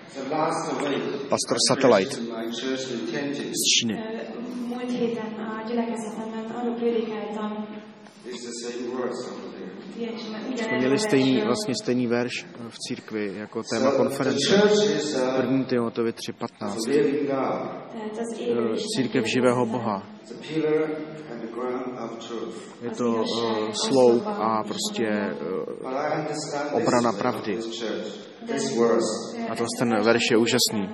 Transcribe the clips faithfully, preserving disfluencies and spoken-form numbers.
Pastor Satellite z Číny. Múlt héten a gyülekezetemben arról prédikáltam. Jsme měli stejný, vlastně stejný verš v církvi jako téma konference. první Timoteovi tři patnáct. Církev živého Boha. Je to uh, sloup a prostě uh, obrana pravdy. A to ten verš je úžasný.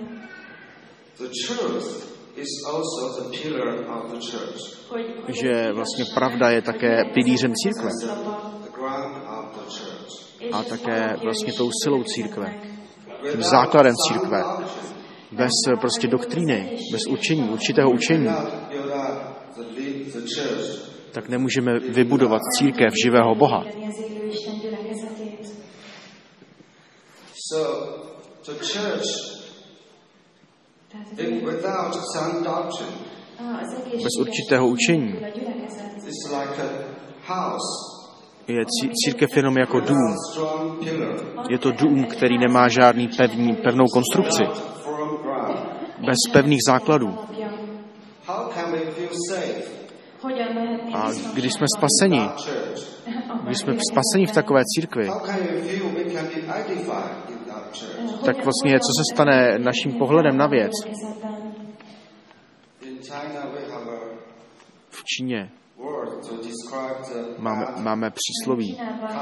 Že vlastně pravda je také pilířem církve. A také vlastně tou silou církve. Tím základem církve. Bez prostě doktríny, bez učení, určitého učení, tak nemůžeme vybudovat církev živého Boha. Bez určitého učení je církev jenom jako dům. Je to dům, který nemá žádný pevný, pevnou konstrukci. Bez pevných základů. A když jsme spaseni, když jsme spaseni v takové církvi, tak vlastně co se stane naším pohledem na věc? V Číně máme, máme přísloví,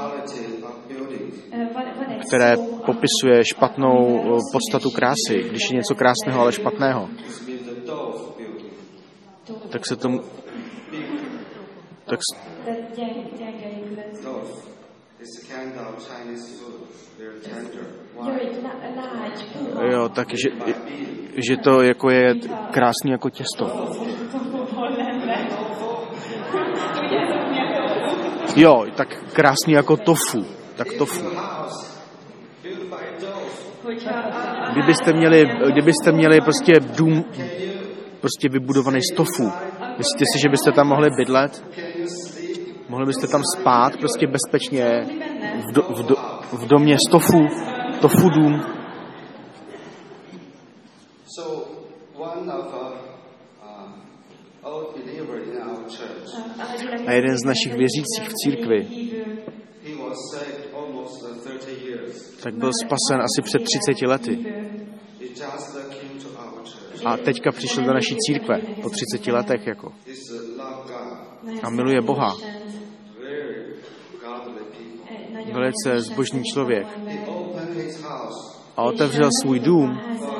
které popisuje špatnou podstatu krásy. Když je něco krásného, ale špatného, tak se tomu... Tak, jo, takže že to jako je krásný jako těsto. Jo, tak krásný jako tofu. Tak tofu. Kdybyste měli, kdybyste měli prostě dům prostě vybudovaný z tofu, myslíte si, že byste tam mohli bydlet? Mohli byste tam spát prostě bezpečně v, do, v, do, v domě z tofu, tofu dům? A jeden z našich věřících v církvi tak byl spasen asi před třiceti lety. A teďka přišel do naší církve po třiceti letech jako. A miluje Boha. Velice zbožný člověk. A otevřel svůj dům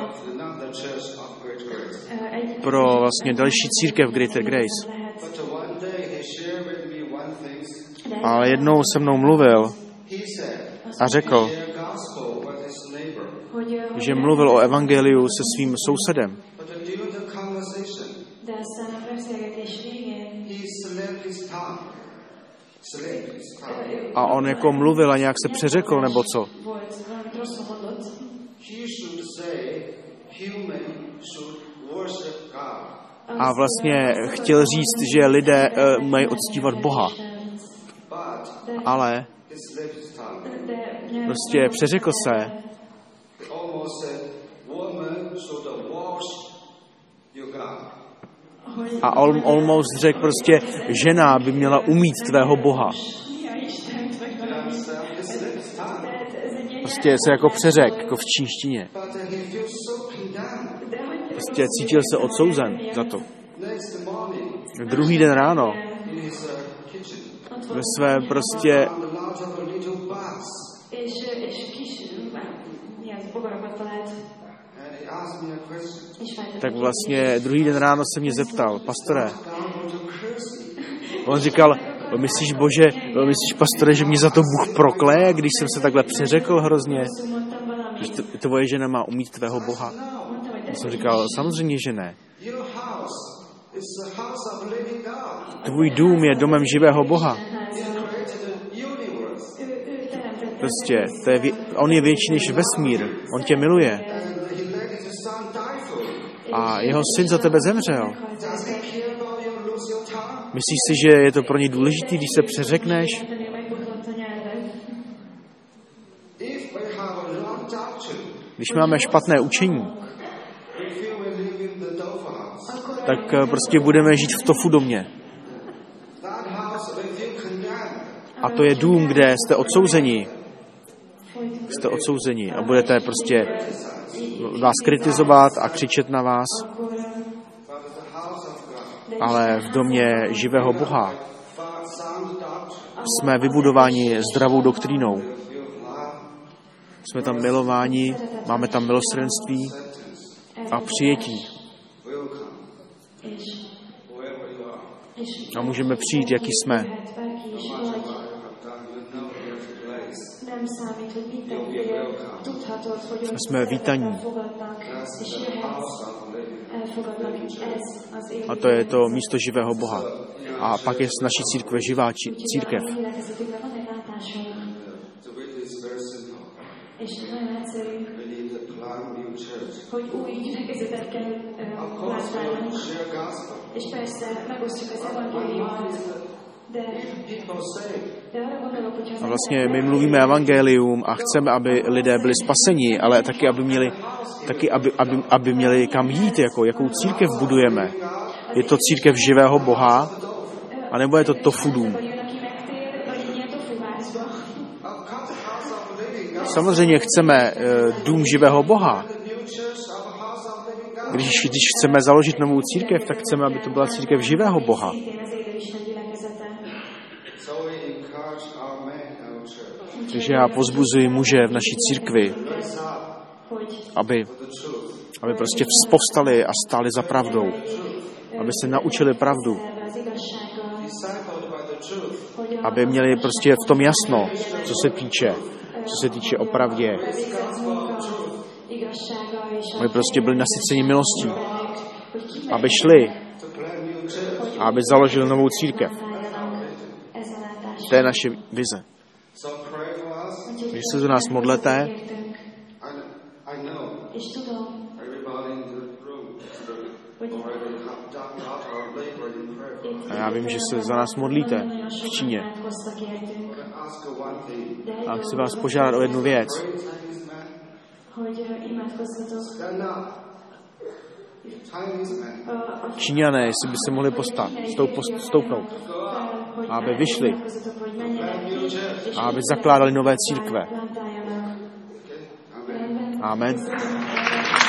pro vlastně další církev Greater Grace. Ale jednou se mnou mluvil a řekl, že mluvil o evangeliu se svým sousedem. A on jako mluvil a nějak se přeřekl, nebo co? A vlastně chtěl říct, že lidé uh, mají uctívat Boha. Ale prostě přeřekl se. A almost řekl prostě, žena by měla umít tvého Boha. Prostě se jako přeřek, jako v čínštině. Prostě cítil se odsouzen za to. Druhý den ráno ve své prostě tak vlastně druhý den ráno se mě zeptal, pastore, on říkal, myslíš, Bože, myslíš, pastore, že mě za to Bůh prokleje, když jsem se takhle přeřekl hrozně, že tvoje žena má umít tvého Boha? Já jsem říkal, samozřejmě, že ne. Tvůj dům je domem živého Boha. Prostě, to je, on je větší než vesmír. On tě miluje. A jeho syn za tebe zemřel. Myslíš si, že je to pro něj důležitý, když se přeřekneš? Když máme špatné učení, tak prostě budeme žít v tofu domě. A to je dům, kde jste odsouzeni. Jste odsouzeni a budete prostě vás kritizovat a křičet na vás. Ale v domě živého Boha jsme vybudováni zdravou doktrínou. Jsme tam milováni, máme tam milosrdenství a přijetí. A můžeme přijít, jaký jsme. Jsme vítaní. A to je to místo živého Boha. A pak je naší církve živá církev. Hogy új gyülekezetet kell látnálnunk, és persze megosztjuk az evangéliumot, de, de arra gondolok, hogyha... A vlastně my mluvíme evangelium a chceme, aby lidé byli spaseni, ale taky, aby měli, taky, aby, aby, aby měli kam jít, jako, jakou církev budujeme. Je to církev živého Boha, anebo je to tofu dům? Samozřejmě chceme dům živého Boha. Když, když chceme založit novou církev, tak chceme, aby to byla církev živého Boha. Takže já pozbuzuji muže v naší církvi, aby, aby prostě povstali a stáli za pravdou. Aby se naučili pravdu. Aby měli prostě v tom jasno, co se týče, co se týče o pravdě. Aby prostě byli nasyceni milostí. Aby šli a aby založili novou církev. To je naše vize. Když se za nás modlete, a já vím, že se za nás modlíte v Číně. A chci vás požádat o jednu věc. Číňané, jestli by se mohli postat, stoup, stoupnout, a aby vyšli a aby zakládali nové církve. Amen.